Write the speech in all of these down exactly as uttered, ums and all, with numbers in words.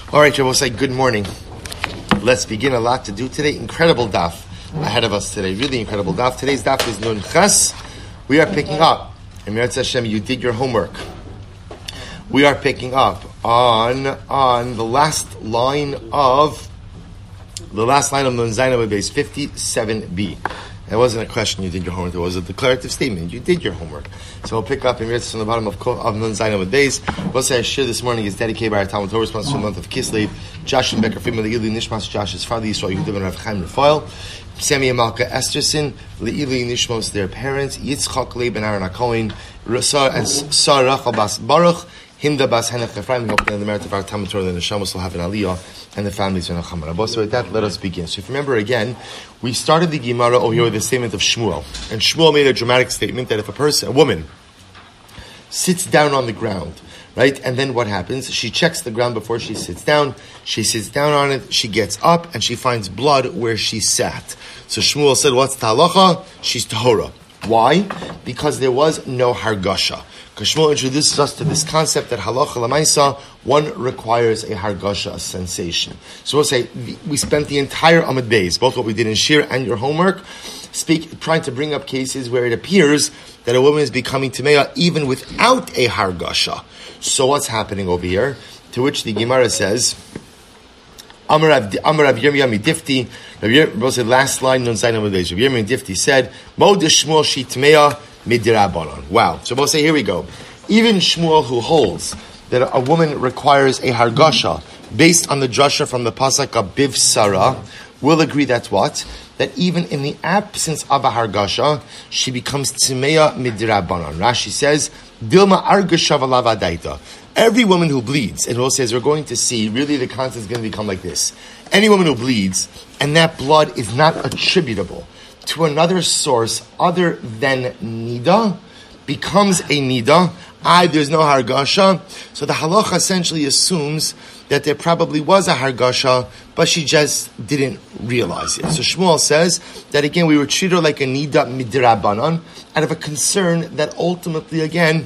All right, we'll say good morning. Let's begin. A lot to do today. Incredible daf ahead of us today. Really incredible daf. Today's daf is Nun Ches. We are picking up. Emirat Hashem, you did your homework. We are picking up on on the last line of the last line of Nun Zayin base fifty-seven b. It wasn't a question, you did your homework. It was a declarative statement. You did your homework. So we'll pick up in Emirat from the bottom of, of Nun Zayin base. We'll say our shir this morning is dedicated by our Talmud Torah response to the month of Kislev. Josh and Becker Friedman, Le'ili Nishmas, Josh's father, Yisrael Yehudim and Rav Chaim Rafael. Sammy and Malka Esterson, Le'ili Nishmos, their parents, Yitzchak Leib and Aaron HaKohen, and Sarah Bas Baruch, Himda Bas Henach Ephraim. We hope that in the merit of our Talmud Torah, the Neshamos will have an aliyah, and the families are Nacham Rabos. So with that, let us begin. So if you remember again, we started the Gemara over here with the statement of Shmuel. And Shmuel made a dramatic statement that if a person, a woman, sits down on the ground, right? And then what happens? She checks the ground before she sits down. She sits down on it. She gets up and she finds blood where she sat. So Shmuel said, what's the halacha? She's tahora. Why? Because there was no hargasha. Because Shmuel introduces us to this concept that halacha l'maisa, one requires a hargasha, a sensation. So we'll say, we spent the entire Amud Beis, both what we did in Shir and your homework, speak, trying to bring up cases where it appears that a woman is becoming tameya even without a hargasha. So what's happening over here? To which the Gemara says, Amar Rav Yirmiyah Midifti, Rav Yirmiyah said, last line, Nun Zayin Amud Beis, Rav Yirmiyah Midifti said, Mo de Shmuel shi tameya midirabanan. Wow. So we'll say, here we go. Even Shmuel, who holds that a woman requires a hargasha based on the drasha from the pasuk of Biv Sarah, will agree that what? That even in the absence of a hargasha, she becomes tzimeya midirabanan. Rashi says, Dilma argasha v'lavadaita. Every woman who bleeds, and we'll say, as we're going to see, really the concept is going to become like this. Any woman who bleeds, and that blood is not attributable to another source other than nida, becomes a nida. I, there's no hargasha. So the halacha essentially assumes that there probably was a hargasha, but she just didn't realize it. So Shmuel says that again, we would treat her like a nida midrabanan, out of a concern that ultimately, again,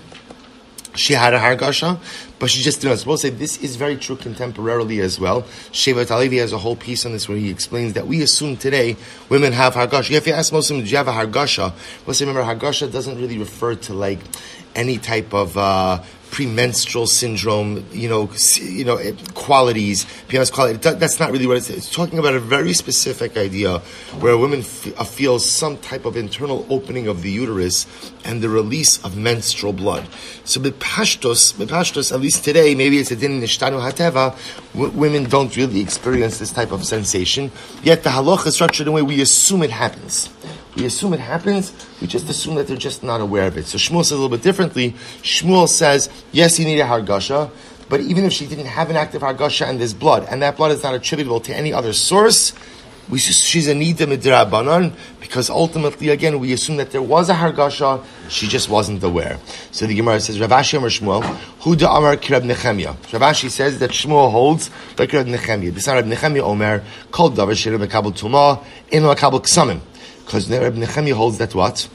she had a hargasha, but she just didn't. So we'll say this is very true contemporarily as well. Shevet Halevi has a whole piece on this where he explains that we assume today women have hargasha. If you ask Muslims, do you have a hargasha? We'll say, remember, hargasha doesn't really refer to like any type of uh, premenstrual syndrome, you know, you know, qualities, P M S quality. That's not really what it's. It's talking about a very specific idea where a woman f- feels some type of internal opening of the uterus and the release of menstrual blood. So, b'pashtos, b'pashtos, at least today, maybe it's a din nishtanu hateva. W- women don't really experience this type of sensation. Yet the halacha is structured in a way we assume it happens. We assume it happens, we just assume that they're just not aware of it. So Shmuel says a little bit differently. Shmuel says, yes, you need a hargasha, but even if she didn't have an active hargasha and there's blood, and that blood is not attributable to any other source, we just, she's a nida midrabanan, because ultimately, again, we assume that there was a hargasha, she just wasn't aware. So the Gemara says, Rav Ashi Amar Shmuel, Huda Amar Kirab Nechemia. Rav Ashi says that Shmuel holds like Kirab Nechemia. B'san Rav Nechemia Omer, Kol Davar Shira Mekabel Tumah, In Mekabel Ksamim. Because Reb Nechemia holds that what?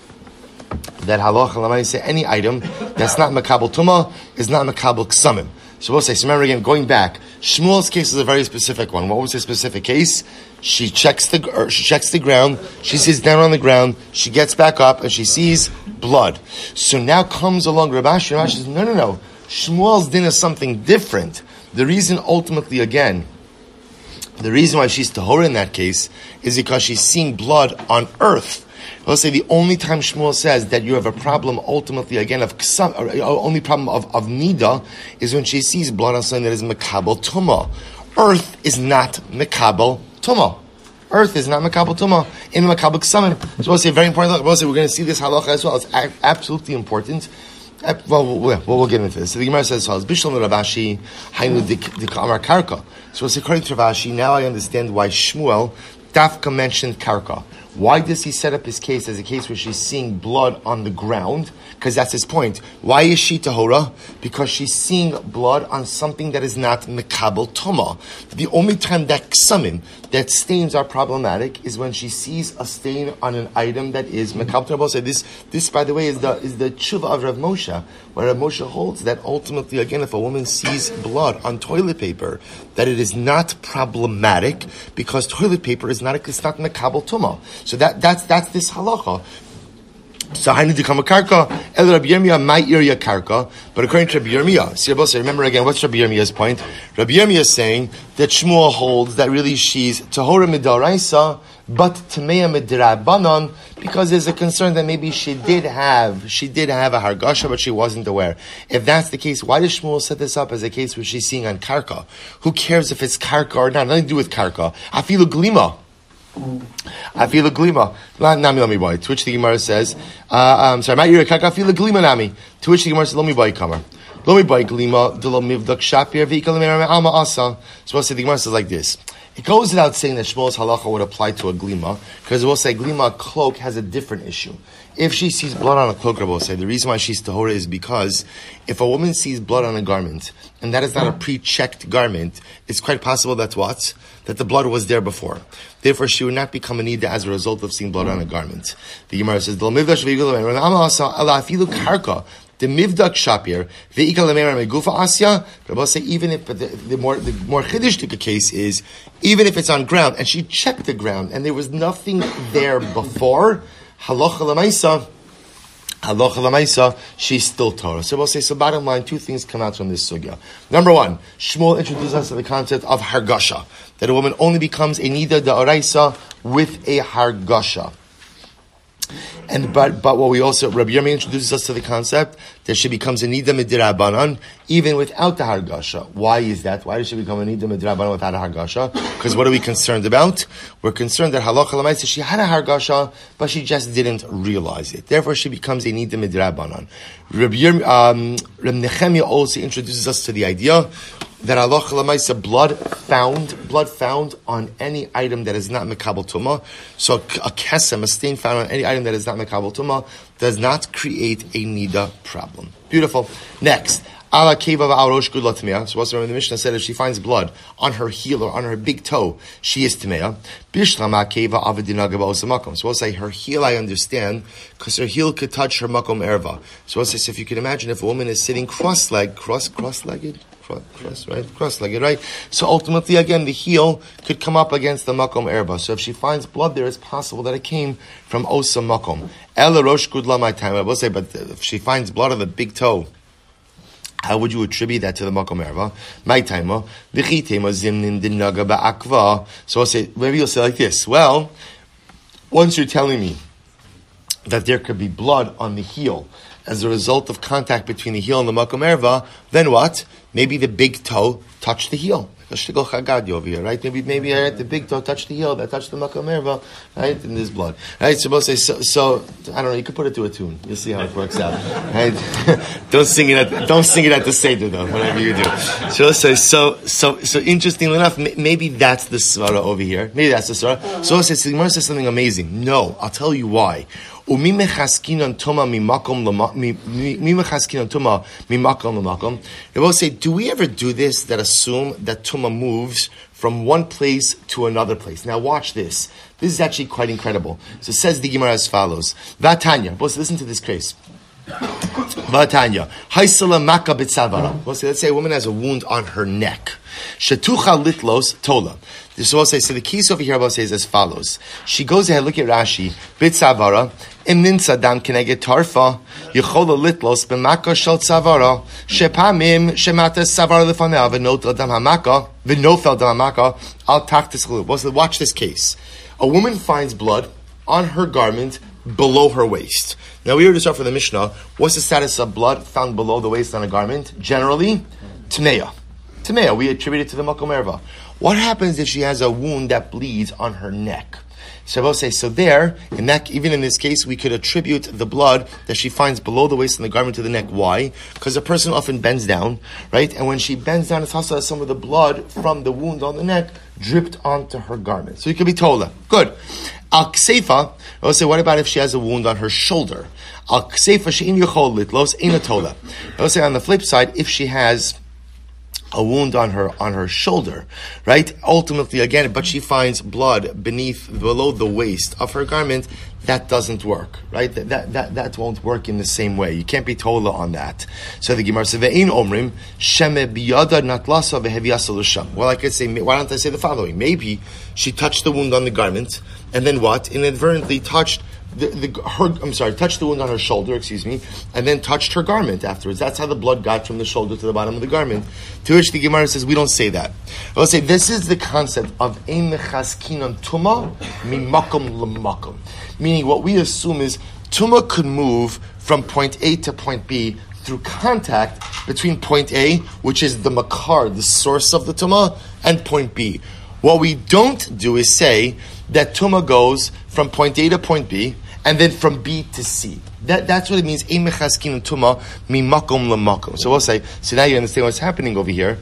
That halacha l'may say any item that's not makabel tuma is not makabel ksamim. So we'll say, so remember again, going back, Shmuel's case is a very specific one. What was his specific case? She checks the or she checks the ground, she sits down on the ground, she gets back up, and she sees blood. So now comes along Rav Ashi, Rav Ashi says, no, no, no. Shmuel's din is something different. The reason ultimately, again, the reason why she's tahora in that case is because she's seeing blood on earth. We'll say the only time Shmuel says that you have a problem ultimately again of ksam, or only problem of, of nida is when she sees blood on something that is mekabel tuma. Earth is not mekabel tuma. Earth is not mekabel tuma in mekabel ksamim. So we'll say very important. We'll say we're going to see this halacha as well. It's a- absolutely important. Well, well, we'll get into this. So the Gemara says, "Bishlam Rav Ashi Hainu Dikamar Karka." So it's according to Rav Ashi. Now I understand why Shmuel Dafka mentioned Karka. Why does he set up his case as a case where she's seeing blood on the ground? Because that's his point. Why is she tahora? Because she's seeing blood on something that is not mekabel toma. The only time that ksamim, that stains are problematic, is when she sees a stain on an item that is mekabel toma. So this, this, by the way, is the is the tshuva of Rav Moshe, where Rav Moshe holds that ultimately, again, if a woman sees blood on toilet paper, that it is not problematic because toilet paper is not it's not mekabel toma. So that that's that's this halacha. So I need to come a karka. El Rabbi Yirmiyah my area karka, but according to Rabbi Yirmiyah, see, remember again, what's Rabbi Yirmiyah's point? Rabbi Yirmiyah is saying that Shmuel holds that really she's tahora midaraisa, but tameya midrabanan, because there's a concern that maybe she did have she did have a hargasha, but she wasn't aware. If that's the case, why does Shmuel set this up as a case where she's seeing on karka? Who cares if it's karka or not? Nothing to do with karka. Afilu glima. I feel a glima. Nami lami boy. To which the Gemara says, uh, um, sorry, my ear kaka feel a glima nami. To which the Gemara says, lami boy kamer. Lami boy glima, de lo mivdak shapir, v'ikal me'er me'alma asa. So the Gemara says like this. It goes without saying that Shmuel's halacha would apply to a glima, because we'll say glima cloak has a different issue. If she sees blood on a cloak, we'll say the reason why she's tahora is because if a woman sees blood on a garment, and that is not a pre-checked garment, it's quite possible that what? That the blood was there before. Therefore, she would not become a nida as a result of seeing blood on a garment. The Gemara says, the mivdak shapir ve'ikal lemera megufa asya. But I'll say even if the, the more the more chiddushtika case is even if it's on ground and she checked the ground and there was nothing there before, halacha lemaisa, halacha lemaisa, she's still Torah. So we'll say, so bottom line, two things come out from this sugya. Number one, Shmuel introduces us to the concept of hargasha, that a woman only becomes a nida da'oraisa with a hargasha. And but but what we also Rabbi Yirmiyah introduces us to the concept that she becomes a nida midirabanan even without the hargasha. Why is that? Why does she become a nida midirabanan without a hargasha? Because what are we concerned about? We're concerned that halacha l'maisa she had a hargasha, but she just didn't realize it. Therefore, she becomes a nida midirabanan. Rabbi Yirmiyah, um, Rabbi Nechemia also introduces us to the idea that halacha l'maisa blood found, blood found on any item that is not mekabel tuma. So a kesem, a stain found on any item that is not mekabel tuma, does not create a nida problem. Beautiful. Next, ala keva v'arosh gudla tmeya. So what's the Mishnah said? If she finds blood on her heel or on her big toe, she is tmeya. Bishlama keva avadina gaba osamakom. So we'll say her heel, I understand, because her heel could touch her makom erva. So we'll say, so if you can imagine, if a woman is sitting cross-legged, cross, cross-legged, Cross, right? Cross-legged, right? So ultimately, again, the heel could come up against the makom erba. So if she finds blood there, it's possible that it came from osa makom. Ela rosh gudla my time. I will say, but if she finds blood on the big toe, how would you attribute that to the makom erba? My time, v'chitema zimnin dinaga ba'akva. So I'll say, maybe you'll say like this. Well, once you're telling me that there could be blood on the heel as a result of contact between the heel and the makom erva, then what? Maybe the big toe touched the heel. Shtigol chagadi over here, right? Maybe, maybe right, the big toe touched the heel, that touched the makom erva, right? And there's blood, right? So we'll say, so, so I don't know. You could put it to a tune. You'll see how it works out, right? don't sing it at, don't sing it at the seder though. Whatever you do. So we'll say, so, so, so interestingly enough, maybe that's the svara over here. Maybe that's the svara. So we'll say, so the Gemara says something amazing. No, I'll tell you why. Umi mechaskinon toma mimakom mimachaskinon toma mimakom lamakom. They will say, do we ever do this? That assume that tuma moves from one place to another place. Now watch this. This is actually quite incredible. So it says the Gemara as follows: Vatanya. Boss, listen to this case. Vatanya. Haisala maka b'tzavara. Boss, let's say a woman has a wound on her neck. Shetucha litlos tola. This will say, so the case over here will say is as follows. She goes ahead, look at Rashi. B'tzavara. Imnin sadam keneged tarfa. Yechola litlos b'maka shel tzavara. Shepamim shemata tzavara lefanea v'not adam hamaka v'nofel adam hamaka al tachtis chulu. Watch this case. A woman finds blood on her garment below her waist. Now we already saw from the Mishnah, what's the status of blood found below the waist on a garment? Generally, tmeya. Tmeya, we attribute it to the makom erva. What happens if she has a wound that bleeds on her neck? So I will say, so there, in that, even in this case, we could attribute the blood that she finds below the waist and the garment to the neck. Why? Because a person often bends down, right? And when she bends down, it's also some of the blood from the wound on the neck dripped onto her garment. So you could be tola. Good. Al kseifa, I will say, what about if she has a wound on her shoulder? Al kseifa she'in yochol litlos eina tola. I will say, on the flip side, if she has a wound on her on her shoulder, right? Ultimately, again, but she finds blood beneath, below the waist of her garment. That doesn't work, right? That that that, that won't work in the same way. You can't be tola on that. So the Gemara says, "Ve'in omrim sheme biyada natlasa veheviasa l'sham." Well, I could say, why don't I say the following? Maybe she touched the wound on the garment, and then what? Inadvertently touched. The, the, her, I'm sorry, touched the wound on her shoulder, excuse me, and then touched her garment afterwards. That's how the blood got from the shoulder to the bottom of the garment. To which the Gemara says, we don't say that. I'll say, this is the concept of ein mechaskinan tuma mimakom lemakom. Meaning what we assume is, tuma could move from point A to point B through contact between point A, which is the makar, the source of the tuma, and point B. What we don't do is say that tuma goes from point A to point B, and then from B to C. That, that's what it means. Ein mechaskin tuma mimakom lemakom. So we'll say. So now you understand what's happening over here.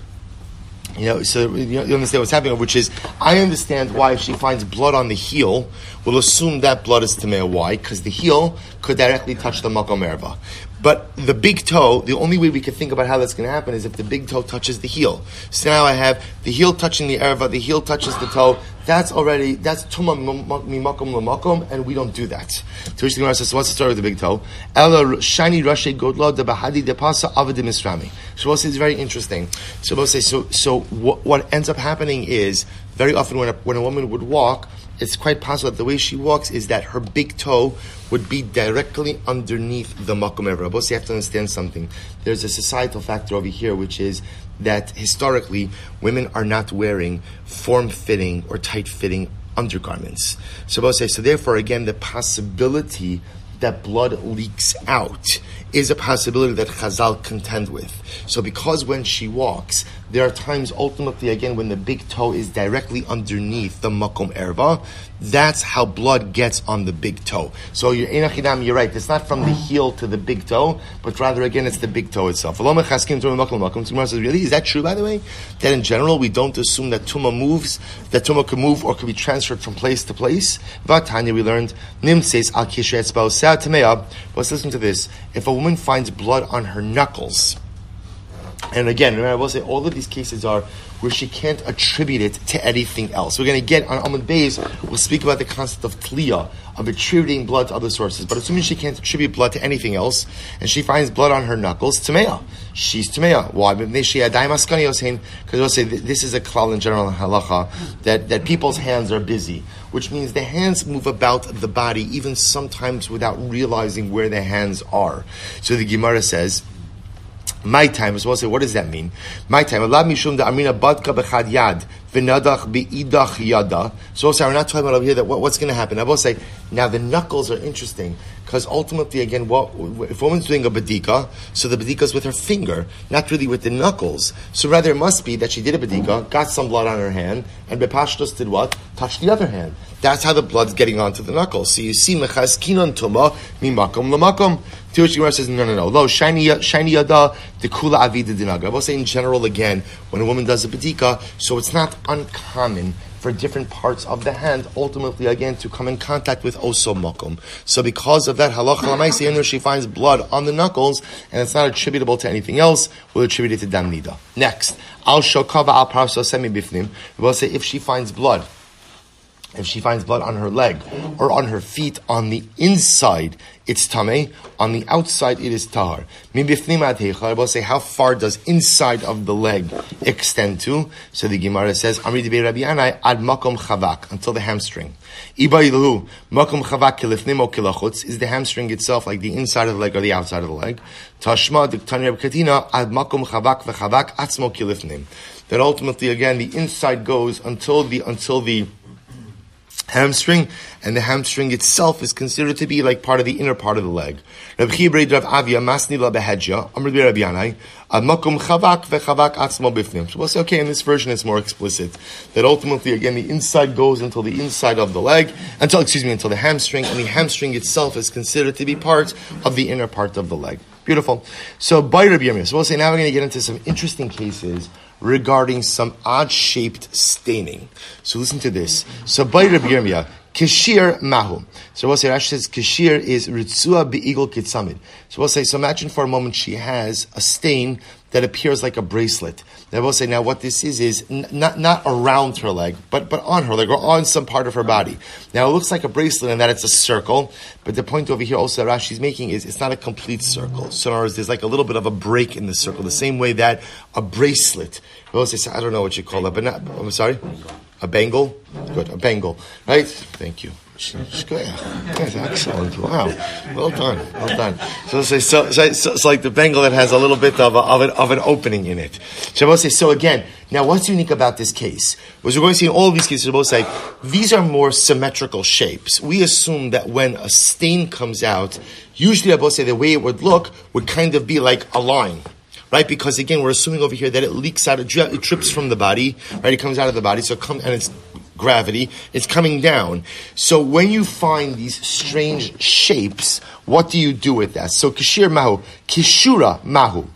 You know, so you understand what's happening, which is, I understand why if she finds blood on the heel, we'll assume that blood is tamei. Why? Because the heel could directly touch the makom erva. But the big toe, the only way we can think about how that's going to happen is if the big toe touches the heel. So now I have the heel touching the erva, the heel touches the toe. That's already, that's tuma mimakom lemakom, and we don't do that. To which the Gemara says, so what's the story with the big toe? Ela shani rashi godlo de bahadi de pasa avadim misrami. So we'll say it's very interesting. So we'll say, so, so what, what ends up happening is, very often when a, when a woman would walk, it's quite possible that the way she walks is that her big toe would be directly underneath the makom erva. But you have to understand something. There's a societal factor over here, which is that historically women are not wearing form-fitting or tight-fitting undergarments. So both say, so therefore, again, the possibility that blood leaks out is a possibility that Chazal contend with. So because when she walks, there are times ultimately, again, when the big toe is directly underneath the makom erva, that's how blood gets on the big toe. So you're, you're right, it's not from the heel to the big toe, but rather, again, it's the big toe itself. Really, is that true, by the way? That in general, we don't assume that tuma moves, that tuma can move or can be transferred from place to place? Vatanya, we learned, Nim says, Al Kishre Etzbao Se'at Tameya. Let's listen to this. If a woman finds blood on her knuckles, and again, remember, I will say all of these cases are where she can't attribute it to anything else. We're going to get on Amud Beis, we'll speak about the concept of tliya, of attributing blood to other sources. But assuming she can't attribute blood to anything else, and she finds blood on her knuckles, tameya. She's tameya. Why? Because we'll say this is a klal in general in halacha, that, that people's hands are busy, which means the hands move about the body, even sometimes without realizing where their hands are. So the Gemara says, my time, as well say, what does that mean? My time, Allah mishum da amina badka bechad yad v'nadach beidach yada. So also, we're not talking about over here that what, what's going to happen. I will say, now the knuckles are interesting, because ultimately, again, what if a woman's doing a badika, so the badika is with her finger, not really with the knuckles. So rather, it must be that she did a badika, got some blood on her hand, and bepashtos did what? Touched the other hand. That's how the blood's getting onto the knuckles. So you see, mechas kinon tuma mimakom lemakom. To which Gemara says, no, no, no. Lo, shiny, shiny yada, the kula avida dinaga. I will say in general again, when a woman does a badika, so it's not uncommon for different parts of the hand, ultimately again, to come in contact with oso makom. So because of that, halacha l'maaseh, when she finds blood on the knuckles, and it's not attributable to anything else, we'll attribute it to dam nida. Next, al shokava al parso semi bifnim. We will say if she finds blood, if she finds blood on her leg or on her feet, on the inside, it's tamei. On the outside, it is tahar. I will say, how far does inside of the leg extend to? So the Gemara says, Amri debei Rabbi Yanai ad makom chavak, until the hamstring. Iba ilahu makom chavak kilifnim o kilachutz, is the hamstring itself like the inside of the leg or the outside of the leg? Tashma diktani Reb Katina ad makom chavak v'chavak atzmo kilifnim. That ultimately, again, the inside goes until the until the hamstring, and the hamstring itself is considered to be like part of the inner part of the leg. Reb Chibra Rav Avia Masni La Behedja Amr Bi Rabbi Yanai Ad Makom Chavak VeChavak Atzmo Bifnim. So we'll say, okay, in this version it's more explicit that ultimately again the inside goes until the inside of the leg, until excuse me until the hamstring, and the hamstring itself is considered to be part of the inner part of the leg. Beautiful. So by Rabbi Yirmiyah, so we'll say now we're going to get into some interesting cases regarding some odd-shaped staining. So listen to this. So by Rabbi Yirmiyah, Kishir Mahu. So we'll say, Rashi says, Kishir is Ritzua Be'igol Kitzamid. So we'll say, so imagine for a moment she has a stain that appears like a bracelet. Then we'll say, now what this is, is n- not not around her leg, but but on her leg, or on some part of her body. Now it looks like a bracelet in that it's a circle, but the point over here also that Rashi's making is it's not a complete circle. So in other words, there's like a little bit of a break in the circle, the same way that a bracelet, we'll say, I don't know what you call it, but not, I'm sorry? A bangle? Good, a bangle. Right? Thank you. That's excellent. Wow. Well done. Well done. So, so, so, so, so it's like the bangle that has a little bit of, a, of, an, of an opening in it. Shabbos says, so again, now what's unique about this case? Was we're going to see in all of these cases, Shabbos say, these are more symmetrical shapes. We assume that when a stain comes out, usually Shabbos say the way it would look would kind of be like a line. Right, because again, we're assuming over here that it leaks out, it drips from the body, right? It comes out of the body, so it comes, and it's gravity, it's coming down. So when you find these strange shapes, what do you do with that? So kishir mahu, kishura mahu.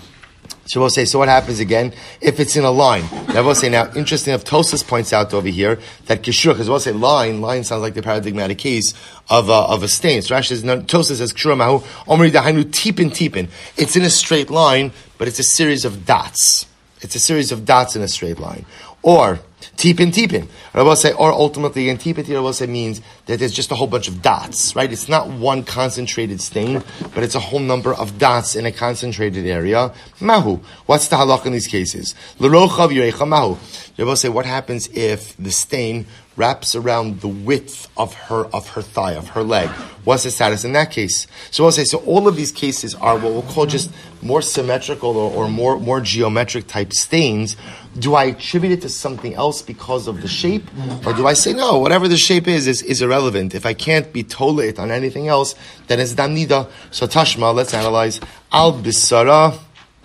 So we'll say, so what happens again if it's in a line? Now we'll say, now interesting enough, Tosas points out over here that kishura, because we'll say line, line sounds like the paradigmatic case of a, of a stain. So Rashi says, no, Tosas says kishura mahu, omri dahainu tipin tipin. It's in a straight line, but it's a series of dots. It's a series of dots in a straight line. Or tipin tipin. I will say, or ultimately, again, tipin tipin, I will say means that there's just a whole bunch of dots, right? It's not one concentrated stain, but it's a whole number of dots in a concentrated area. Mahu. What's the halach in these cases? L'rochav yirecha mahu. I will say, what happens if the stain wraps around the width of her of her thigh, of her leg? What's the status in that case? So we'll say, so all of these cases are what we'll call just more symmetrical or, or more, more geometric type stains. Do I attribute it to something else because of the shape? Or do I say, no, whatever the shape is, is, is irrelevant. If I can't be tolet on anything else, then it's damnida. So tashma, let's analyze. Al bisara.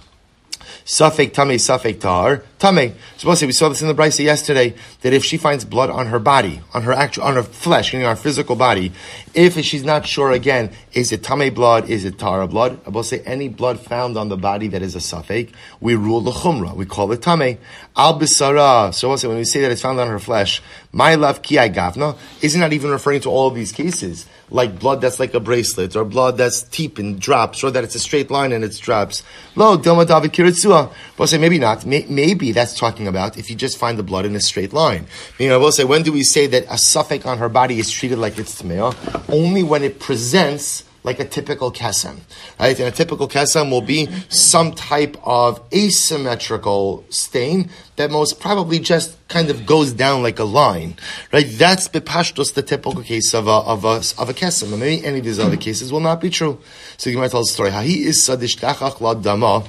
Safek tamei, safek tahar, tamei. Suppose we saw this in the Brisa yesterday, that if she finds blood on her body, on her actual, on her flesh, on her physical body, if she's not sure again, is it tamei blood, is it tahara blood? I will say any blood found on the body that is a safek, we rule the chumrah, we call it tamei. Al bisara. So also when we say that it's found on her flesh, my love ki gavna, isn't not even referring to all of these cases, like blood that's like a bracelet, or blood that's deep and drops, or that it's a straight line and it drops. Lo, dilma david kiritzua. We'll say maybe not. Maybe that's talking about if you just find the blood in a straight line. You know, we'll say, when do we say that a suffix on her body is treated like it's tmeah? Only when it presents like a typical kesem, right? And a typical kesem will be some type of asymmetrical stain that most probably just kind of goes down like a line, right? That's bepashtos, the typical case of a of a of a kesem. And maybe any of these other cases will not be true. So you might tell the story. Hahi is sadishtachach la dama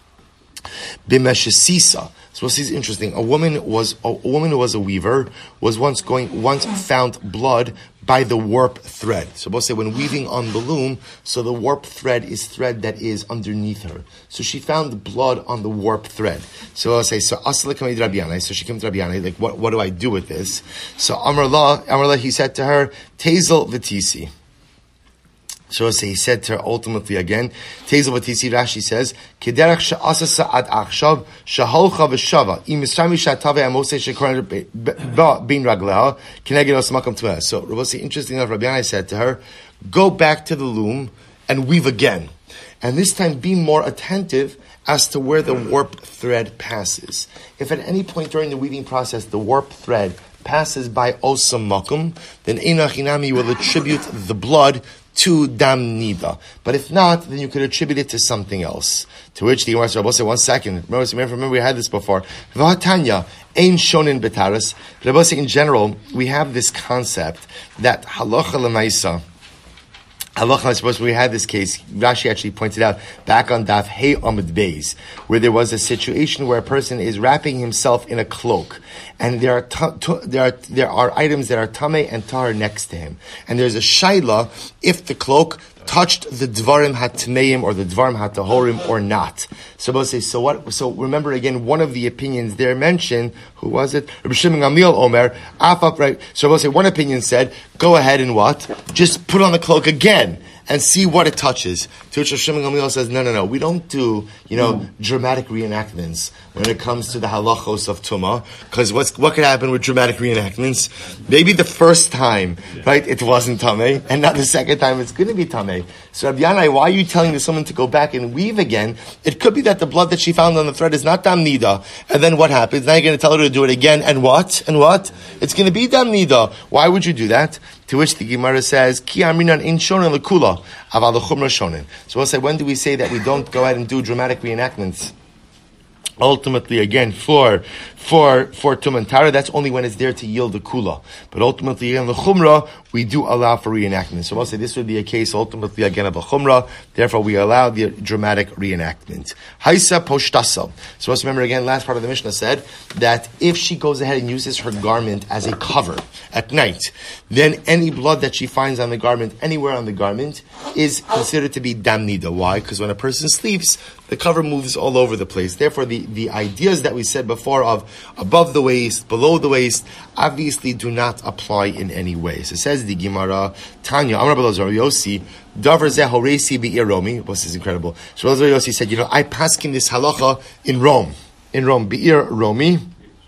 b'meshesisa. So this is interesting. A woman was a woman who was a weaver was once going once found blood by the warp thread. So we'll say when weaving on the loom, so the warp thread is thread that is underneath her. So she found blood on the warp thread. So I'll say, so Asla Kamid Rabbiyanai, so she came to Rabbiyanai, like, what, what do I do with this? So Amrullah, Amrullah, he said to her, Tezel Vitisi. So he said to her ultimately again, Tezel Vatisi, Rashi says, Kederach she'asa sa'ad achshav, sheholcha v'shava, im Yisrami she'atave amosei she'koran bin ragleha, kineged osmakam tuah. So Rabbi, interesting enough, Rabbi Yanai said to her, go back to the loom and weave again. And this time be more attentive as to where the warp thread passes. If at any point during the weaving process the warp thread passes by osam makum, then Einach Hinami will attribute the blood to dam nida. But if not, then you could attribute it to something else. To which the Gemara said, say one second. Remember, remember we had this before. V'hatanya ein shonin betaris. Rabbi, in general, we have this concept that halacha l'maisa, Halacha, I suppose we had this case, Rashi actually pointed out back on Daf Hey Amud Beis, where there was a situation where a person is wrapping himself in a cloak, and there are t- t- there are there are items that are tamei and tar next to him, and there's a shaila if the cloak touched the dvarim hatmeim or the dvarim hatahorim or not. So we'll say, so what? So remember again, one of the opinions there mentioned, who was it? Rabbi Shimon Gamliel Omer, Afap, right? So we'll say one opinion said, go ahead and what? Just put on the cloak again and see what it touches. To which Rabbi Shimon Gamliel says, no, no, no, we don't do, you know, mm. dramatic reenactments when it comes to the halachos of Tumah, because what's what could happen with dramatic reenactments? Maybe the first time, right, it wasn't Tameh, and not the second time it's going to be Tameh. So Rabbi Yanai, why are you telling this woman to go back and weave again? It could be that the blood that she found on the thread is not Dam Nida, and then what happens? Now you're going to tell her to do it again, and what? And what? It's going to be Dam Nida. Why would you do that? To which the Gemara says, Ki amrinan in shonen lekula, aval lechumra shonen. So we'll say, when do we say that we don't go ahead and do dramatic reenactments? Ultimately, again, for for for Tumantara, that's only when it's there to yield the kula. But ultimately, again, the chumrah, we do allow for reenactment. So we'll say this would be a case, ultimately, again, of a chumrah. Therefore, we allow the dramatic reenactment. Haisa poshtasa. So let's remember again, last part of the Mishnah said that if she goes ahead and uses her garment as a cover at night, then any blood that she finds on the garment, anywhere on the garment, is considered to be dam nida. Why? Because when a person sleeps, the cover moves all over the place. Therefore, the, the ideas that we said before of above the waist, below the waist, obviously do not apply in any way. So it says the Gemara, Tanya, Amar Belazar Yossi, Davar Zeh Horesi Be'ir Romi. This is incredible. So Belazar Yossi said, you know, I paskin this halacha in Rome. In Rome, Be'ir Romi.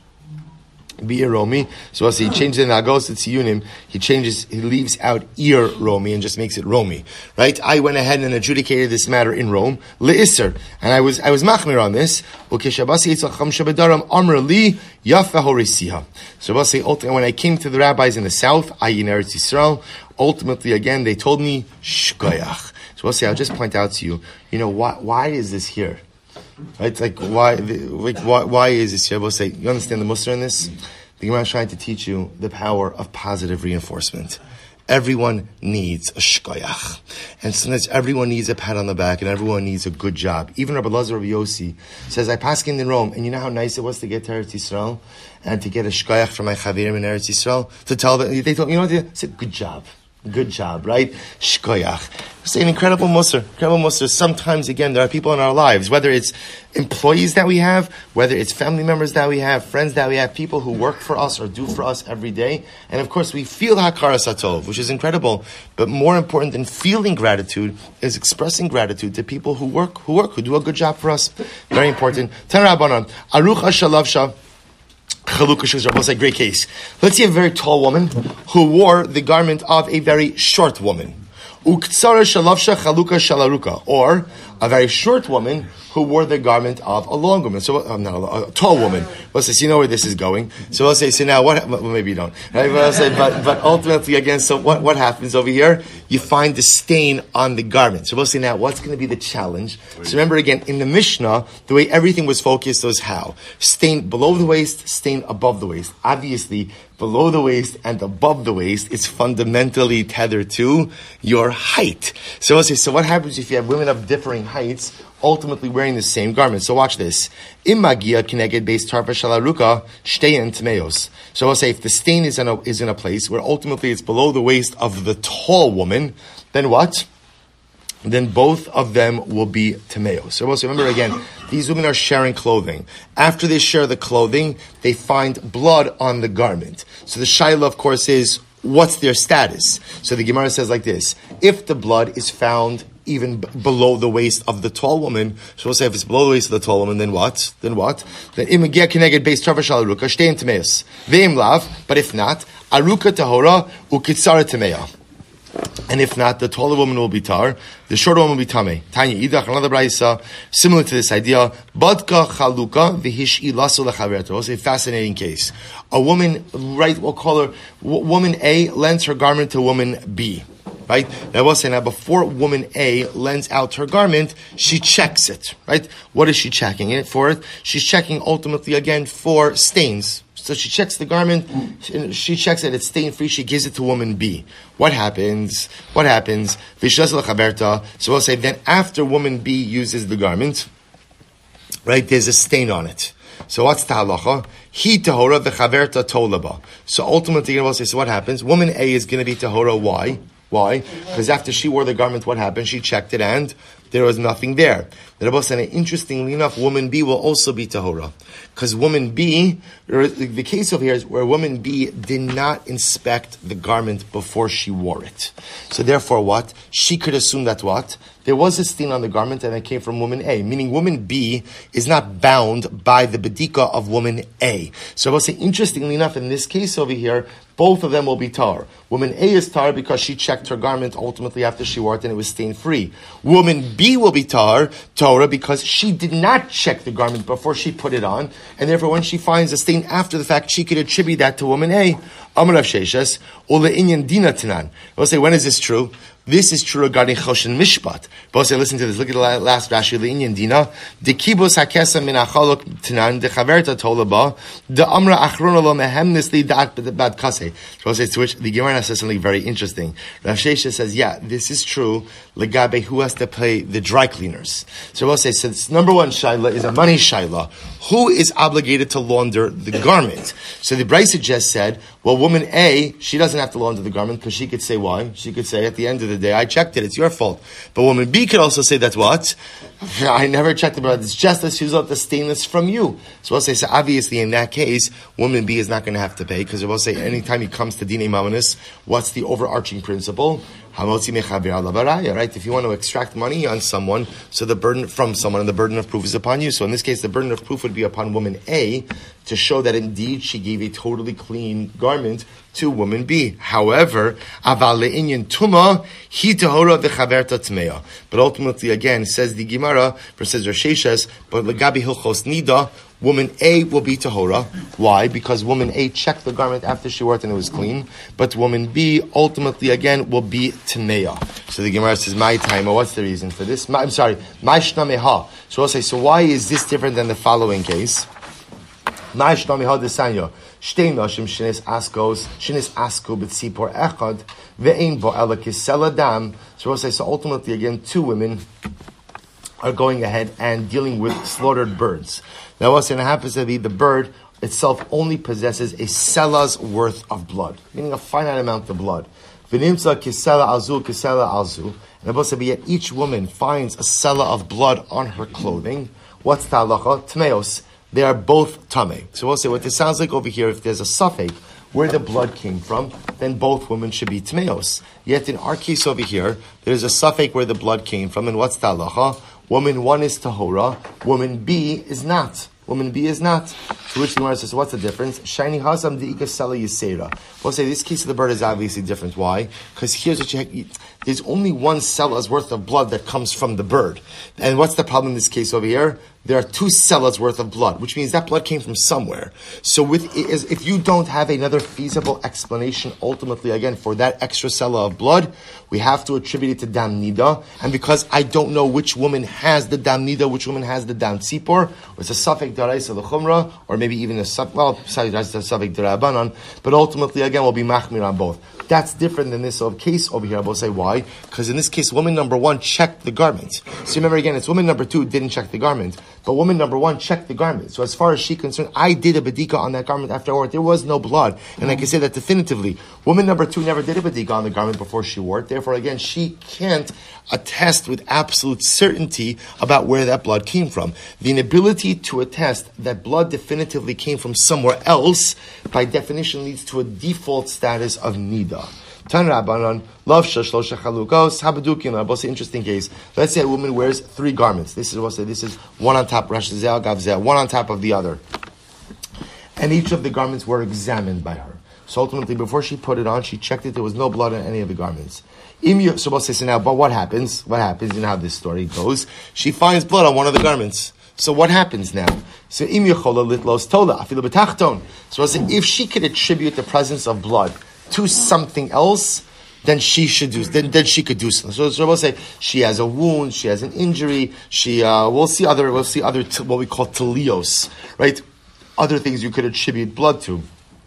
Be'ir Romi. So as he changes it, Nagos to Tziyunim, he changes, he leaves out Ir Romi and just makes it Romi. Right? I went ahead and adjudicated this matter in Rome, Le'isser. And I was, I was machmir on this. Ukeshabasi Yitzcham Shabedaram Amr Li Yafa Horesiha. So ultimately, when I came to the rabbis in the south, I in Eretz Yisrael, ultimately again, they told me, Shkoyach. So we'll say, I'll just point out to you, you know, why, why is this here? Right? Like, why, like, why, why is this here? We'll say, you understand the Musar in this? The Gemara is trying to teach you the power of positive reinforcement. Everyone needs a shkoyach. And sometimes everyone needs a pat on the back and everyone needs a good job. Even Rabbi Lazar of Yossi says, I paskin in Rome, and you know how nice it was to get to Eretz Yisrael and to get a shkoyach from my chavirim in Eretz Yisrael? To tell them, they told, you know what they said? Good job. Good job, right? Shkoyach. It's an incredible musar. Incredible musar. Sometimes, again, there are people in our lives, whether it's employees that we have, whether it's family members that we have, friends that we have, people who work for us or do for us every day. And of course, we feel hakaras hatov, which is incredible. But more important than feeling gratitude is expressing gratitude to people who work, who work, who do a good job for us. Very important. Tan Rabbanan, Aruch HaShalavsha. Chalukah was a great case. Let's see a very tall woman who wore the garment of a very short woman. Uktsara shalavsha chalukah shalaruka. Or a very short woman who wore the garment of a long woman. So, um, not a, a tall woman. Let's say, you know where this is going. So let's say, so now what, well, maybe you don't. Right? But, say, but, but ultimately, again, so what, what happens over here? You find the stain on the garment. So we'll say now, what's going to be the challenge? So remember again, in the Mishnah, the way everything was focused was how? Stain below the waist, stain above the waist. Obviously, below the waist and above the waist is fundamentally tethered to your height. So we'll say, so what happens if you have women of differing heights ultimately wearing the same garment? So watch this. Imagia kineged based tarpa shalaruka shtein tmeos. So I'll say if the stain is in a is in a place where ultimately it's below the waist of the tall woman, then what? Then both of them will be temeos. So also remember again, these women are sharing clothing. After they share the clothing, they find blood on the garment. So the shaila, of course, is what's their status? So the Gemara says like this: if the blood is found even b- below the waist of the tall woman, so we'll say if it's below the waist of the tall woman, then what? Then what? Then imagia kineged base travashal aruka shtein temeos veim lav. But if not, aruka tahora ukitzara temeya. And if not, the taller woman will be tar, the shorter woman will be tamei. Tanya idach, another brayso similar to this idea. Badka chaluka v'hish ilasu lechaverto. It's a fascinating case. A woman, right? We'll call her w- woman A lends her garment to woman B. Right? Now I will say now, before woman A lends out her garment, she checks it. Right? What is she checking it for? She's checking ultimately again for stains. So she checks the garment, she checks that it's stain-free, she gives it to woman B. What happens? What happens? So we'll say, then after woman B uses the garment, right, there's a stain on it. So what's the halacha? He tahora v'chaverta tolaba. So ultimately, we'll say, so what happens? Woman A is going to be tahora. Why? Why? Because after she wore the garment, what happened? She checked it and there was nothing there. The Rebbe said, interestingly enough, woman B will also be tahora. Because woman B, the case over here is where woman B did not inspect the garment before she wore it. So therefore what? She could assume that what? There was a stain on the garment and it came from woman A, meaning woman B is not bound by the bedika of woman A. So I will say, interestingly enough, in this case over here, both of them will be tar. Woman A is tar because she checked her garment ultimately after she wore it and it was stain-free. Woman B will be tar, Torah, because she did not check the garment before she put it on, and therefore when she finds a stain after the fact, she could attribute that to woman A. Amar Rav Sheshes, Ule Inyan Dina Tanan. We'll say, when is this true? This is true regarding Choshen Mishpat. But say, listen to this. Look at the last Rashi. Le'inyan dina. De kibus hakesa min achalok tanan. De chaverta tolaba. De amra achrona lo mehemnis li da'at bad kaseh. So say, to which the Gemara says something very interesting. Rav Sheshes says, yeah, this is true. Legabe, who has to pay the dry cleaners? So we'll say, since number one shaila is a money shaila, who is obligated to launder the garment? So the Brisa just said, well, woman A, she doesn't have to launder the garment because she could say why? She could say at the end of the day, I checked it, it's your fault. But woman B could also say that what? I never checked it, but it's just as she's out the stainless from you. So we'll say, so obviously in that case, woman B is not going to have to pay, because we'll say anytime it comes to Dinei Mamonis, what's the overarching principle? Right? If you want to extract money on someone, so the burden from someone, and the burden of proof is upon you. So in this case, the burden of proof would be upon woman A to show that indeed she gave a totally clean garment to woman B. However, aval le'inyan tuma hi tahora v'chaverta tmeya. But ultimately, again, says the Gemara, says Rav Sheshes, but legabi hilchos nida, woman A will be tahora. Why? Because woman A checked the garment after she wore it and it was clean. But woman B ultimately again will be tmeya. So the Gemara says, "My time." What's the reason for this? I'm sorry, my shnameha. So we'll say, so why is this different than the following case? My shnameha desanyo. Shtei nashim shinis askos shinis asko b'tzipor echad ve'ein bo ela kisel adam. So we'll say, so ultimately again, two women are going ahead and dealing with slaughtered birds. Now what's going to happen to be the bird itself only possesses a sela's worth of blood, meaning a finite amount of blood. V'nimtza kisela alzu kisela alzu. And about to be yet each woman finds a sela of blood on her clothing. What's the halacha? Tmeos. They are both tameh. So we'll say what this sounds like over here, if there's a suffix where the blood came from, then both women should be tmeos. Yet in our case over here, there's a suffix where the blood came from, and what's the halacha? Woman one is tahora, woman B is not. Woman B is not. To which the Gemara says, what's the difference? Shiny hasam de ikasela yisera. We'll say this case of the bird is obviously different. Why? Because here's what you have. There's only one sella's worth of blood that comes from the bird. And what's the problem in this case over here? There are two sella's worth of blood, which means that blood came from somewhere. So with if you don't have another feasible explanation, ultimately, again, for that extra sella of blood, we have to attribute it to dam nida. And because I don't know which woman has the dam nida, which woman has the dam tzipor, or it's a suffix daraisa l'chumra, or maybe even a suffix, well, besides a suffix darabanan, but ultimately, again, we'll be machmir on both. That's different than this case over here. I will say why. Because in this case, woman number one checked the garment. So remember again, it's woman number two didn't check the garment. But woman number one checked the garment. So as far as she's concerned, I did a bedika on that garment after I wore it. There was no blood. And I can say that definitively. Woman number two never did a bedika on the garment before she wore it. Therefore, again, she can't attest with absolute certainty about where that blood came from. The inability to attest that blood definitively came from somewhere else, by definition, leads to a default status of nida. Tan Rabbanan, love shalosha chalukos, habadukin. I'll say interesting case. Let's say a woman wears three garments. This is what say. This is one on top, Rosh Zel Gavzel, one on top of the other, and each of the garments were examined by her. So ultimately, before she put it on, she checked it. There was no blood on any of the garments. So we'll say, so now, but what happens? What happens? You know how this story goes. She finds blood on one of the garments. So what happens now? So im yechola litlos tola afilu betachton. So we'll say, if she could attribute the presence of blood to something else, then she should do. Then, then she could do so. So, so we'll say she has a wound, she has an injury. She, uh, we'll see other, we'll see other t- what we call telios, right? other things you could attribute blood to,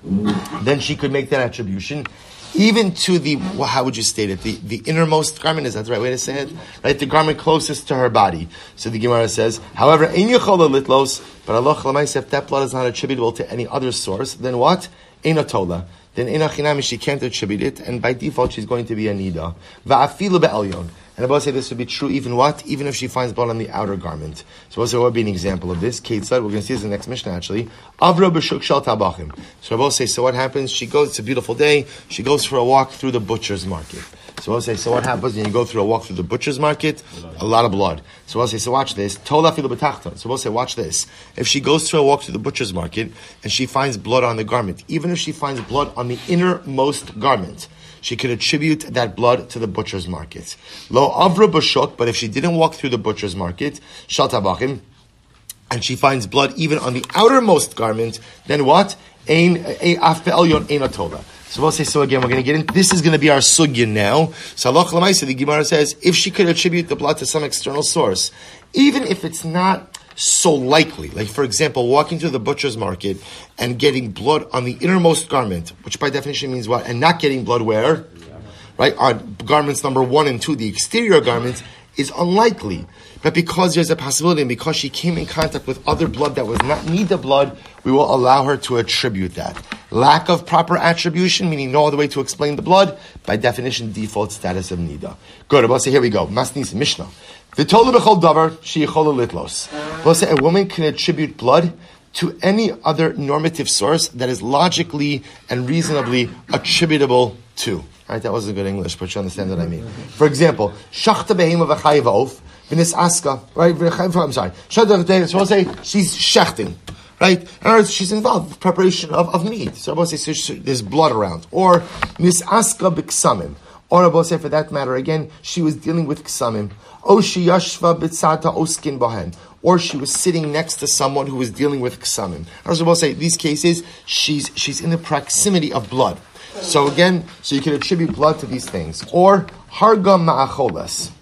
then she could make that attribution. Even to the, well, how would you state it? The, the innermost garment, is that the right way to say it? Right? The garment closest to her body. So the Gemara says, however, ein yechola litlos, but Allah chalamayis, if that blood is not attributable to any other source, then what? Ein atola. Then ein achinami, she can't attribute it, and by default she's going to be a nida. Va'afilu be'elyon. And I will say this would be true even what? Even if she finds blood on the outer garment. So what would be an example of this? Kate said, we're going to see this in the next Mishnah actually. Avra b'shuk shal tabachim. So I will say, so what happens? She goes, it's a beautiful day, she goes for a walk through the butcher's market. So I'll say, so what happens when you go through a walk through the butcher's market? A lot of blood. So I'll say, so watch this. Tola filu b'tachta. So we'll say, watch this. If she goes through a walk through the butcher's market and she finds blood on the garment, even if she finds blood on the innermost garment, she could attribute that blood to the butcher's market. Lo avra b'shuk, but if she didn't walk through the butcher's market, shal tabachim, and she finds blood even on the outermost garment, then what? Ein af be'elyon ein atola. So we'll say, so again, we're going to get in, this is going to be our sugya now. So Allah L'maisa, the Gemara says, if she could attribute the blood to some external source, even if it's not so likely, like for example, walking to the butcher's market and getting blood on the innermost garment, which by definition means what? And not getting blood where? Right? On garments number one and two, the exterior garments, is unlikely. But because there's a possibility and because she came in contact with other blood that was not Nida blood, we will allow her to attribute that. Lack of proper attribution, meaning no other way to explain the blood, by definition, default status of Nida. Good. We'll say, here we go. Masnis Mishnah. V'tola b'chol davar sheyichola litlos. We'll say a woman can attribute blood to any other normative source that is logically and reasonably attributable to. All right, that wasn't good English, but you understand what I mean. For example, shachta behema v'chayiv ha'of v'nis aska, right? I'm sorry. So we'll say she's shechting, right? In other words, she's involved with preparation of, of meat. So we'll say so there's blood around. Or nis aska b'ksamim. Or we'll say, for that matter, again, she was dealing with ksamim. O she yashva b'tzata oskin bahen. Or she was sitting next to someone who was dealing with ksamim. Or we'll say, these cases, she's she's in the proximity of blood. So again, so you can attribute blood to these things. Or harga ma'acholas.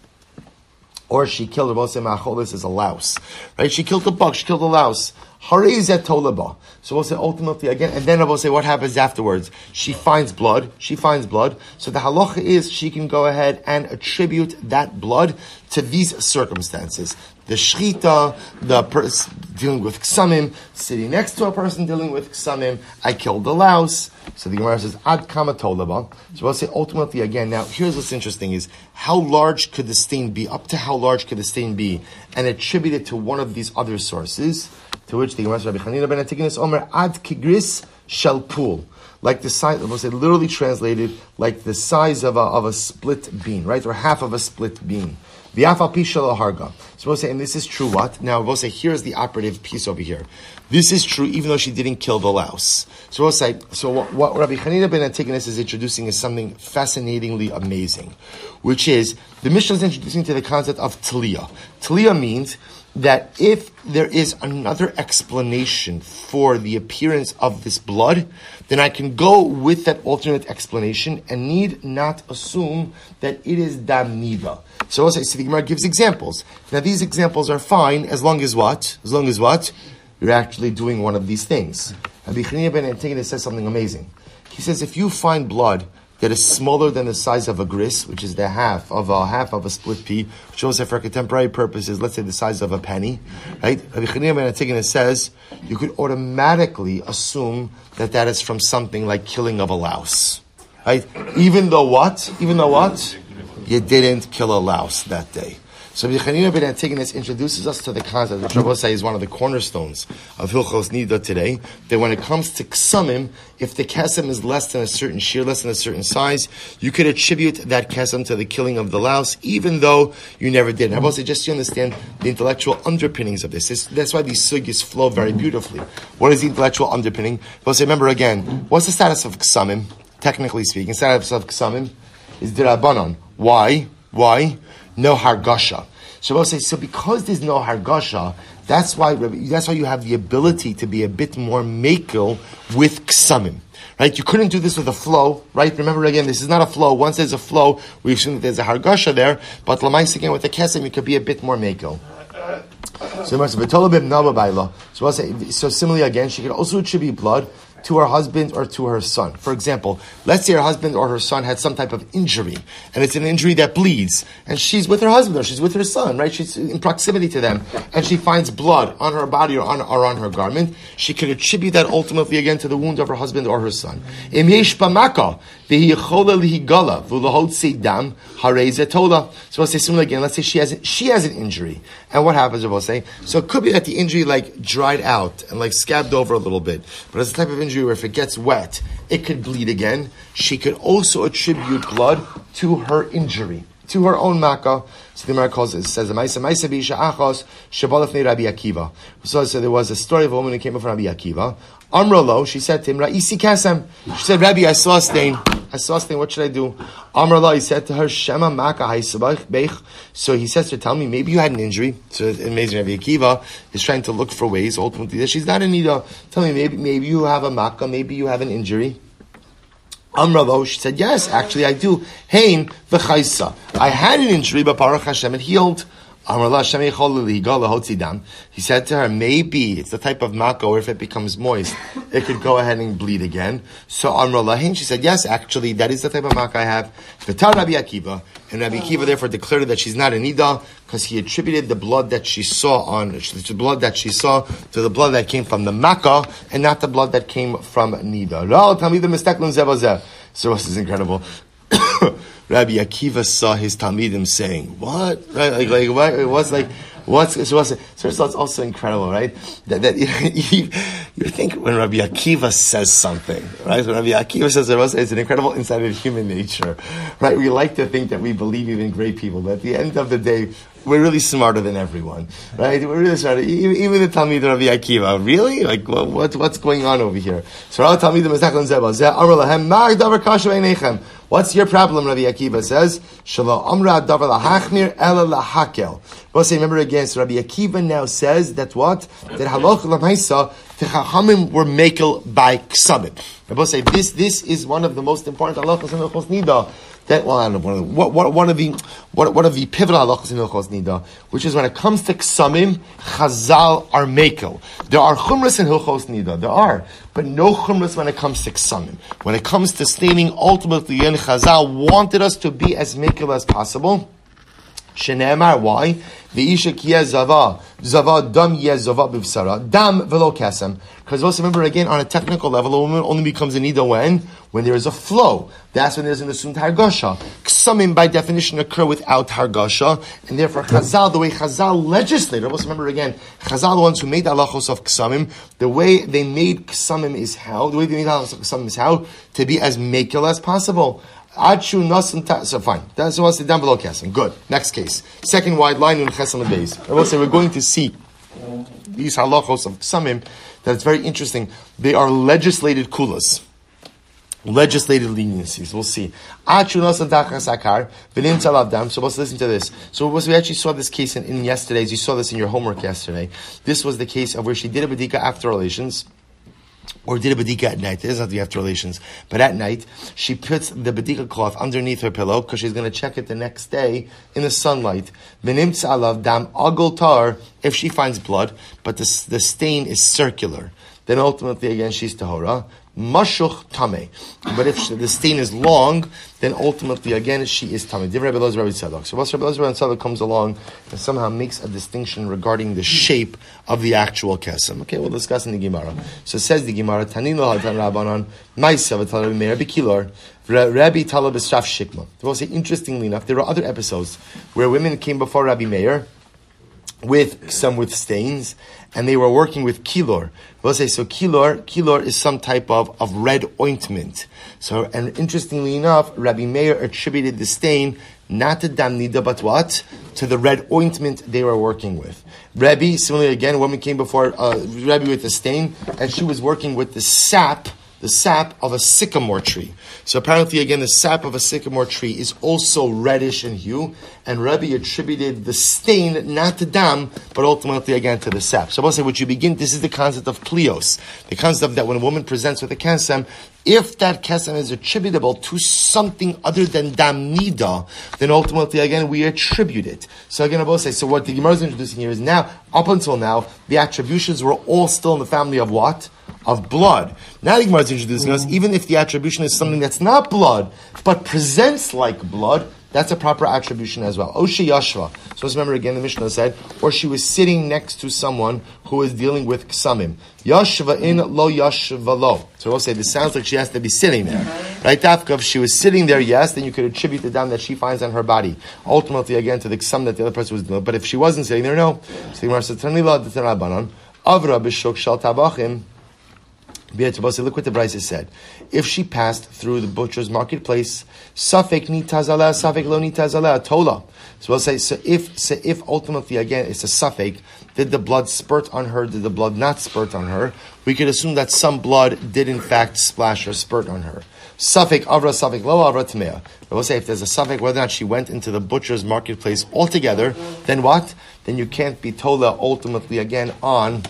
Or she killed, we'll say ma'acholas is a louse. Right? She killed a buck, she killed a louse. Harizet tolaba. So we'll say ultimately again, and then we'll say what happens afterwards. She finds blood. She finds blood. So the halacha is she can go ahead and attribute that blood to these circumstances. The shchita, the person dealing with ksamim, sitting next to a person dealing with ksamim. I killed the louse. So the Gemara says ad kama tolaba. So we'll say ultimately again. Now here's what's interesting: is how large could the stain be? Up to how large could the stain be, and attribute it to one of these other sources. To which the Gemara says, Rabbi Chanina ben Atikinus Omer ad kigris shel pool, like the size, we'll say literally translated, like the size of a of a split bean, right, or half of a split bean. V'afal pi shel harga. So we'll say, and this is true. What now? We'll say here's the operative piece over here. This is true, even though she didn't kill the louse. So we'll say, so what, what Rabbi Chanina ben Atikinus is introducing is something fascinatingly amazing, which is the Mishnah is introducing to the concept of taliyah. Taliyah means that if there is another explanation for the appearance of this blood, then I can go with that alternate explanation and need not assume that it is dam nida. So also, so the Gemara gives examples. Now these examples are fine as long as what? As long as what? You're actually doing one of these things. Rabbi Chanina ben Atikinus says something amazing. He says if you find blood that is smaller than the size of a gris, which is the half of a half of a split pea, which also for contemporary purposes, let's say the size of a penny, right? Rabbi Chanina ben Atikinus says you could automatically assume that that is from something like killing of a louse, right? Even though what? Even though what? You didn't kill a louse that day. So Rabbi Chanina ben Atikinus introduces us to the concept, which Rabbi say is one of the cornerstones of Hilchos Nida today, that when it comes to ksamim, if the kesem is less than a certain shear, less than a certain size, you could attribute that kesem to the killing of the louse, even though you never did. Rabbi say, just to understand the intellectual underpinnings of this. It's, that's why these sugyas flow very beautifully. What is the intellectual underpinning? Rabbi say, remember again, what's the status of ksamim? Technically speaking, the status of ksamim is dirabanan. Why? Why? No hargasha. So we'll say, so because there's no hargasha, that's why that's why you have the ability to be a bit more makel with ksamim. Right? You couldn't do this with a flow, right? Remember again, this is not a flow. Once there's a flow, we assume that there's a hargasha there, but lamais again with the kesem, you could be a bit more makel. So, so, we'll say, so similarly again, she could also attribute blood to her husband or to her son. For example, let's say her husband or her son had some type of injury, and it's an injury that bleeds, and she's with her husband or she's with her son, right? She's in proximity to them, and she finds blood on her body or on, or on her garment. She could attribute that ultimately again to the wound of her husband or her son. So I'll say similar again. Let's say she has she has an injury, and what happens? I will say so. It could be that the injury like dried out and like scabbed over a little bit, but it's a type of injury where if it gets wet, it could bleed again. She could also attribute blood to her injury, to her own makkah. So the Gemara calls it, says, Maisa Maisa Bisha Achos Shabalafnei Rabbi Akiva. So, so there was a story of a woman who came from Rabbi Akiva. Amralo, she said to him, Ra'isi Kasem. She said, Rabbi, I saw a stain. I saw a stain. What should I do? Amralo, he said to her, Shema Makkah Haisabach Beich. So he says to her, tell me, maybe you had an injury. So it's amazing. Rabbi Akiva is trying to look for ways, ultimately, that she's not in need of. Tell me, maybe, maybe you have a makkah, maybe you have an injury. Amralo, she said, yes, actually I do. Hein v'chaisa. I had an injury, but Baruch Hashem, it healed. Amrala Hashem yechol lihiga lahotzi dam. He said to her, maybe it's the type of makkah, or if it becomes moist, it could go ahead and bleed again. So Amrala Hein, she said, yes, actually, that is the type of makkah I have. V'tar Rabbi Akiva, and Rabbi Akiva therefore declared that she's not a nida, because he attributed the blood that she saw on, the blood that she saw to the blood that came from the makkah, and not the blood that came from nida. So this is incredible. Rabbi Akiva saw his Talmidim saying, what? Right? Like, like, what? It was like, what's, so what's, so it's also incredible, right? That, that you, you think when Rabbi Akiva says something, right? When Rabbi Akiva says it, it's an incredible insight of human nature, right? We like to think that we believe even great people, but at the end of the day, we're really smarter than everyone, right? We're really smarter. Even, even the Talmid Rabbi Akiva, really? Like, what, what, what's going on over here? So, what's your problem, Rabbi Akiva says? We'll say, remember again, so Rabbi Akiva now says that what? That halach l'maisa, the chachamim were makel by ksabim. We'll say, this, this is one of the most important halachas in Hilchos Nida. That, well, I don't know, one of, what, one of the, what, one of the pivotal halachas in Hilchos Nida, which is when it comes to ksamim, Chazal are mekel. There are chumras in Hilchos Nida, there are, but no chumras when it comes to ksamim. When it comes to staining, ultimately, and Chazal wanted us to be as mekel as possible. Shene'emar, why? V'isha kiyeh zava, zava dam yeh zava b'vsara, dam v'lo kasem. Because also remember again, on a technical level, a woman only becomes a nida when? When there is a flow. That's when there's an assumed hargasha. Ksamim, by definition, occur without hargasha, and therefore Chazal, the way Chazal legislated, also remember again, Chazal, the ones who made halachos of ksamim, the way they made ksamim is how? The way they made halachos of ksamim is how? To be as mekel as possible. Achu nasan ta. So fine. That's what's the down below kesem. Good. Next case. Second wide line in chesem beis. I will say we're going to see these halachos of ksamim. That it's very interesting. They are legislated kulas, legislated leniencies. We'll see. Achu nasan ta chasakar v'nim tzalav dam. So let's listen to this. So we actually saw this case in, in yesterday's. You saw this in your homework yesterday. This was the case of where she did a bedika after relations. Or did a bedika at night. It doesn't have to be after relations. But at night, she puts the bedika cloth underneath her pillow because she's going to check it the next day in the sunlight. V'nimtz alav dam agol tar, if she finds blood, but the, the stain is circular. Then ultimately, again, she's tahora. Mashuch tameh. But if she, the stain is long, then ultimately, again, she is tameh. Divrei Rabbi Elazar Rabbi Tzadok. So once Rabbi Elazar Rabbi Tzadok comes along and somehow makes a distinction regarding the shape of the actual kesem. Okay, we'll discuss in the Gemara. So it says the Gemara, Tanin lo hatan Rabbanon, Ma'isa v'tal Rabbi Meir b'kilor, Rabbi Talab b'straf shikma. We'll say, interestingly enough, there are other episodes where women came before Rabbi Meir with some with stains, and they were working with kilor. We'll say, so kilor, kilor is some type of, of red ointment. So, and interestingly enough, Rabbi Meir attributed the stain not to dam nida, but what? To the red ointment they were working with. Rabbi, similarly again, a woman came before uh, Rabbi with the stain, and she was working with the sap, the sap of a sycamore tree. So apparently, again, the sap of a sycamore tree is also reddish in hue, and Rabbi attributed the stain not to dam, but ultimately again to the sap. So I will say, what you begin, this is the concept of plios, the concept that when a woman presents with a kesem, if that kesem is attributable to something other than dam nida, then ultimately again we attribute it. So again I will say, so what the Gemara is introducing here is now, up until now, the attributions were all still in the family of what? Of blood. Now the Gemara is introducing us, even if the attribution is something that's not blood, but presents like blood, that's a proper attribution as well. Oshi Yashva. So let's remember again, the Mishnah said, or she was sitting next to someone who was dealing with ksamim. Yashva in lo yashva lo. So we'll say, this sounds like she has to be sitting there. Right? Dafka, if she was sitting there, yes, then you could attribute the dam that she finds on her body. Ultimately, again, to the ksam that the other person was dealing with. But if she wasn't sitting there, no. So the Gemara says, Tanila d'Tanabanan, Avra b'shuk shal tabachim. Look what the Brisa said. If she passed through the butcher's marketplace, safek ni tazala, safek lo ni tazala, tola. So we'll say, so if, so if ultimately again it's a safek, did the blood spurt on her? Did the blood not spurt on her? We could assume that some blood did in fact splash or spurt on her. Safek avra, safek lo avra tmea. We'll say if there's a safek whether or not she went into the butcher's marketplace altogether, then what? Then you can't be tola ultimately again on.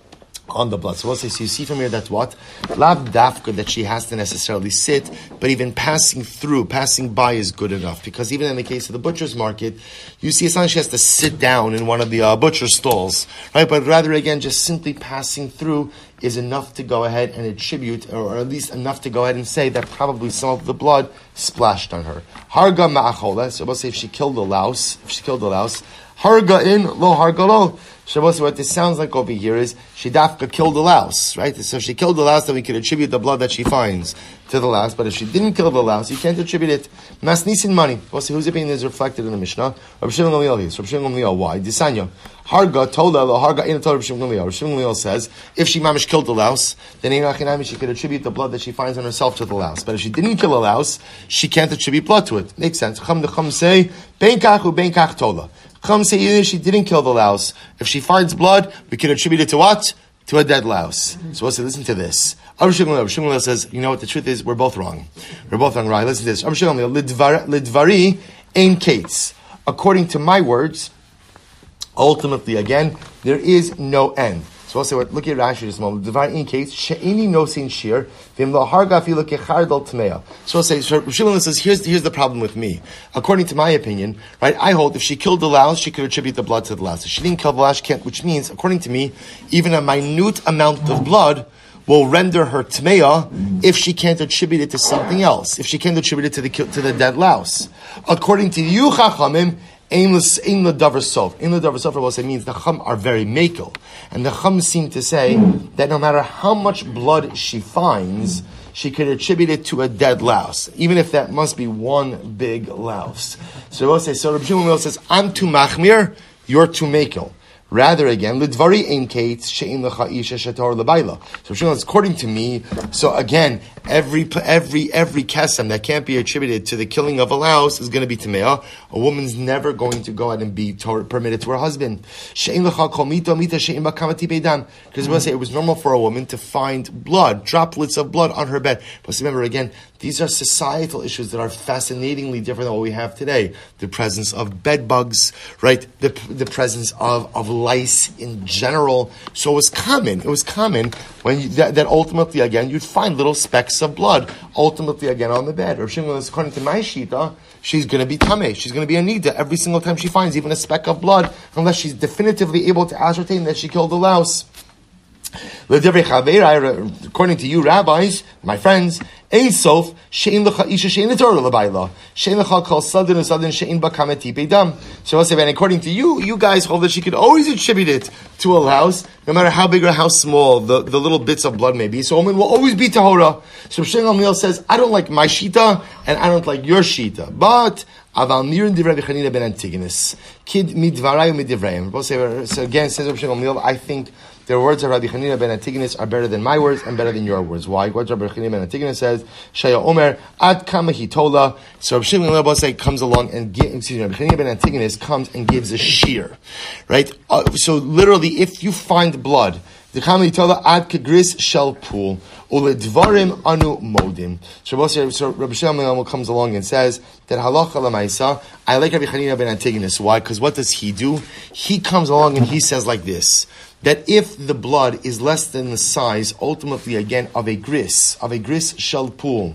on the blood. So we'll say, so you see from here that what? Lav dafka, that she has to necessarily sit, but even passing through, passing by is good enough. Because even in the case of the butcher's market, you see it's not like she has to sit down in one of the uh, butcher stalls, right? But rather again, just simply passing through is enough to go ahead and attribute, or at least enough to go ahead and say that probably some of the blood splashed on her. Harga ma'achola, so we'll say if she killed a louse, if she killed a louse, harga in, lo harga lo. Shabbos, what this sounds like over here is she dafka killed the louse, right? So if she killed the louse, then we could attribute the blood that she finds to the louse. But if she didn't kill the louse, you can't attribute it. Masnisin money. We'll see whose opinion is reflected in the Mishnah. Rabbi Shimon Gamliel here. So Rabbi Shimon Gamliel, why? Disanya. Harga tola lo harga in tola Rabbi Shimon Gamliel. Rabbi Shimon Gamliel says if she mamish killed the louse, then in she could attribute the blood that she finds on herself to the louse. But if she didn't kill a louse, she can't attribute blood to it. Makes sense. Chum the chum say ben kach u ben kach tola. Chum say even if she didn't kill the louse, if she finds blood, we can attribute it to what? To a dead louse. So we'll say, listen to this. Rabbi Shimon says, you know what the truth is? We're both wrong. We're both wrong. Right? Listen to this. Rabbi Shimon, lidvari ein kates. According to my words, ultimately, again, there is no end. So we'll say, what? Look at Rashi just a moment. Lidvari ein kates she'eni nosin shir v'im lo harga afilu kechardal tmeya. So we'll say, so Rabbi Shimon says, here's here's the problem with me. According to my opinion, right? I hold if she killed the louse, she could attribute the blood to the louse. If she didn't kill the louse, she can't. Which means, according to me, even a minute amount of blood will render her tmeya if she can't attribute it to something else. If she can't attribute it to the to the dead louse. According to you, Chachamim, aimless, aim the davar sof. Aim the davar sof, will say, means the chum are very makel, and the chum seem to say that no matter how much blood she finds, she could attribute it to a dead louse, even if that must be one big louse. So we'll say, so Rabbi Shimon says, I'm too machmir, you're too makel. Rather, again, lidvari ein kates she'in lecha isha shetor lebayla. So Shimon, according to me, so again, every every every kesem that can't be attributed to the killing of a louse is going to be tamea. A woman's never going to go out and be tor- permitted to her husband. She'in lecha kol mita mita she'in bakamati beidam. Because we'll say it was normal for a woman to find blood, droplets of blood on her bed. But remember, again, these are societal issues that are fascinatingly different than what we have today. The presence of bed bugs, right? The the presence of of lice in general. So it was common. It was common when you, that, that ultimately, again, you'd find little specks of blood ultimately, again, on the bed. Rav Shimon, according to my shita, she's going to be tameh. She's going to be a nida every single time she finds even a speck of blood, unless she's definitively able to ascertain that she killed the louse. According to you rabbis, my friends, ein sof she'in lecha isha she'in l'torah l'bayla she'in lecha kol sadin u'sadin she'in bakameti beidam. So I'll say, and according to you, you guys hold that she could always attribute it to a house, no matter how big or how small the, the little bits of blood may be. So a woman will always be tahora. So Shimon Gamliel says, I don't like my shita and I don't like your shita, but aval nirin divrei Rabbi Chanina ben Antigonus kid midvarai u'midivrayim. So again, says Rabbi Shimon Gamliel, I think the words of Rabbi Chanina ben Antigonus are better than my words and better than your words. Why? What Rabbi Chanina ben Antigonus says, Shaya Omer, Ad Kama Hitola. So Rabbi Shimon Gamliel comes along and gives, excuse me, Rabbi Chanina ben Antigonus comes and gives a shear. Right? Uh, so literally, if you find blood The Chama Yitola ad kegris shel pool uledvarim anu modim. So Rabbi Shimon comes along and says that halacha lemaisa. I like Rabbi Chanina ben Antigonus. Why? Because what does he do? He comes along and he says like this: that if the blood is less than the size, ultimately again of a gris, of a gris shel pool,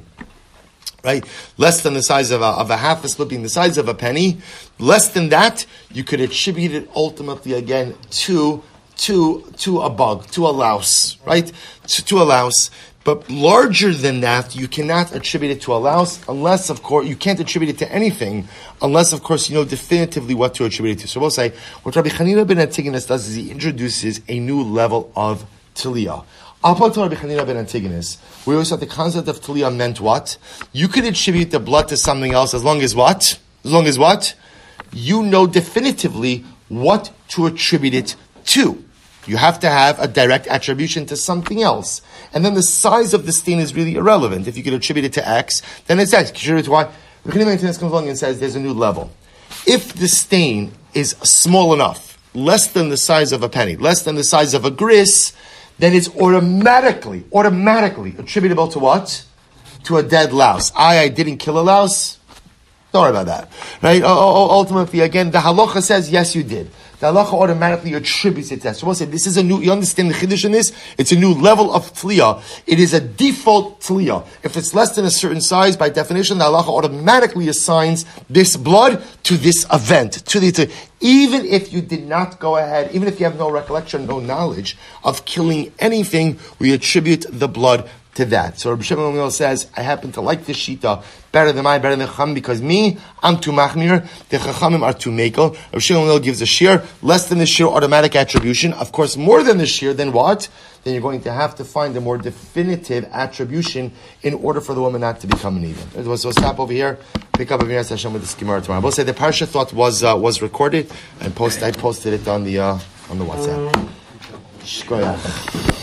right? Less than the size of a, of a half a split being the size of a penny, less than that, you could attribute it ultimately again to to to a bug, to a louse, right? To, to a louse. But larger than that, you cannot attribute it to a louse unless, of course, you can't attribute it to anything unless, of course, you know definitively what to attribute it to. So we'll say, what Rabbi Chanina ben Antigonus does is he introduces a new level of Tiliyah. Up until Rabbi Chanina ben Antigonus, we always thought the concept of Tiliyah meant what? You could attribute the blood to something else as long as what? As long as what? You know definitively what to attribute it to. You have to have a direct attribution to something else. And then the size of the stain is really irrelevant. If you could attribute it to X, then it's X. Attribute it to Y. Rabbi Chanina ben Antigonus comes along and says there's a new level. If the stain is small enough, less than the size of a penny, less than the size of a gris, then it's automatically, automatically attributable to what? To a dead louse. I, I didn't kill a louse. Don't worry about that. Right? Ultimately, again, the halacha says, yes, you did. The halacha automatically attributes it to that. So we'll say, this is a new, you understand the chiddush in this? It's a new level of tliyah. It is a default tliyah. If it's less than a certain size, by definition, the halacha automatically assigns this blood to this event. To the, to, even if you did not go ahead, even if you have no recollection, no knowledge of killing anything, we attribute the blood to that. So Rabbi Shimon Gamliel says, I happen to like this shita better than I, better than Chacham, because me, I'm too machmir, the Chachamim are too mekel. Rabbi Shimon Gamliel gives a shear, less than the shear automatic attribution. Of course, more than the shear, then what? Then you're going to have to find a more definitive attribution in order for the woman not to become an Edom. So stop over here, pick up a Miras Hashem with the Gemara tomorrow. I will say the parsha thought was uh, was recorded, and post I posted it on the uh, on the WhatsApp. Shkoyach.